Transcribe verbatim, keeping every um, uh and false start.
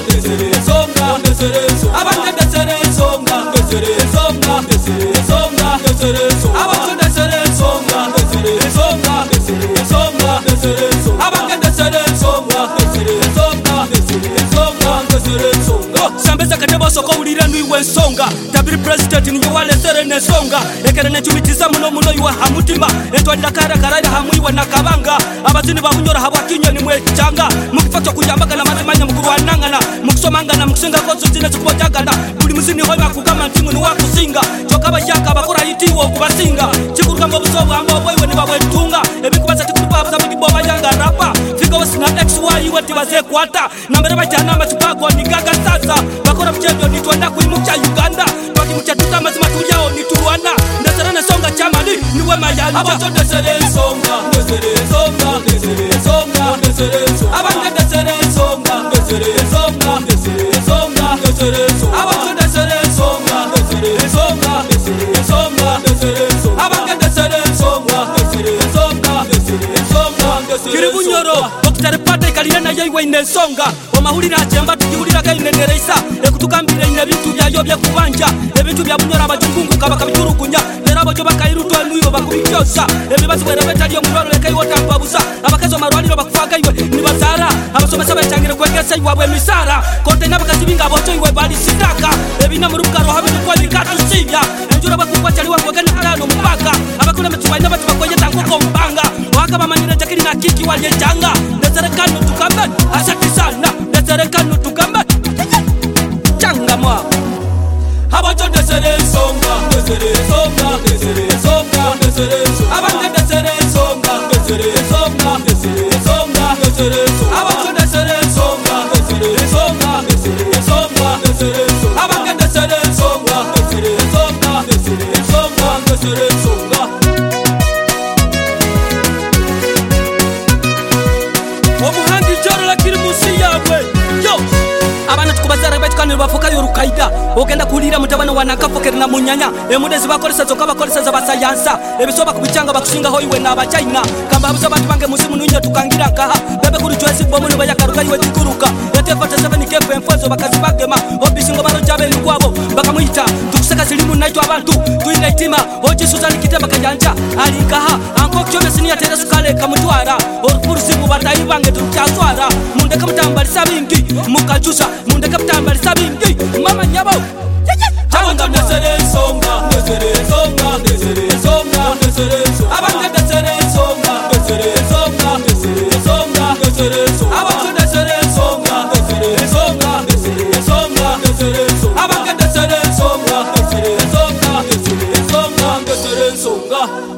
ndesere ensonga ndesere ensonga abanje ndesere ensonga ndesere ensonga ndesere ensonga ndesere ensonga abanje ndesere ensonga ndesere ensonga ndesere ensonga ndesere ensonga abanje ndesere ensonga ndesere ensonga ndesere ensonga ndesere ensonga sambeza katebo soko ulira nwiwe ensonga tabiri president niyo wale sere n'ensonga ekere n'echumitiza muno muno iwa hamutima etwalira kara karara hamwiwa nakabanga abazini babunyora habwa kinyoni mwe changa mukifatwa kujambaga na mazimanya mukuru wanangana mukusomanga na mukusinga kozo zine zikubojagana buli muzini hoy bakugama ntimu ni wakusinga chokaba yaka bakora yitiwo kubasinga chikuruka ngo busobo ambo boywe ni babwetunga ebikubaza tikubaba za biboba yanga rapa figo wasina x y wati baze kwata nambere bajana amachupago ni gaga sasa bakora mchezo ni twanda kuimucha Uganda twaki mchatuka mazima tuyao ni Rwanda ndesere songa chamali niwe mayanja abato ndesere songa ndesere songa ndesere songa ndesere songa abanga ndesere songa ndesere songa ndesere songa ndesere songa abato ndesere songa ndesere songa ndesere songa ndesere songa abanga ndesere songa ndesere songa ndesere songa ndesere kiribunyoro Doctor Pate kalina yewe ine songa omahulira achemba tukihulira kaine nereisa ekutukambire ine bintu byayo bya kubanja ebintu bya bunyora abajungungu kabaka bijurugunya era abo bakayirutwa nwiyo bakubityosa ebibazo berebeta lyo mulwalo lekayo tampabuza abakazo marwaliro bakufaga iwe nibazara abasomesa bachangire kwegesa iwe misara kote nabakazibinga aboto iwe bali sitaka ebina murukaro habe kwa bikatu sibya enjura bakukwa chali wa kwegana tano mpaka abakuna metubaina batu bakoye tanguko mpanga waka bamanire jakiri na kiki walye janga nezerekano tukambe asati sana nezerekano tukambe janga mwa abato ndesere songa ndesere songa ndesere songa ndesere songa abanga ndesere songa ndesere songa ndesere songa ndesere songa abato ndesere songa ndesere songa ndesere songa ndesere songa abanga ndesere songa ndesere songa ndesere songa ndesere songa omuhandi joro lakiri musi yawe yo abana tukubazara batukana bafuka yo rukaida ogenda kulira mutabana wanakafokera na munyanya emudezi bakolesa zoka bakolesa za basayansa ebisoba kubichanga bakusinga hoyiwe na abachaina kamba abuza bantu bange musimu nunyo tukangira kaha bebe kuri twese bomu no bayakaruka yiwe tikuruka yatefata seven kefu enfozo bakazi bagema obishingo baro jabe nkwabo bakamwita tukuseka silimu naitwa abantu tuina itima oje Suzani Kitamba kajanja alikaha anko kyome sinia tere sukale kamutwara orfurusi batayi bange tukyaswara munde kamutambali sabingi mukajusa munde kamutambali sabingi mama nyabo abanga ndesere songa ndesere songa ndesere songa ndesere songa abanga ndesere songa ndesere songa ndesere songa ndesere songa abanga ndesere songa ndesere songa ndesere songa ndesere songa abanga ndesere songa ndesere songa ndesere songa ndesere songa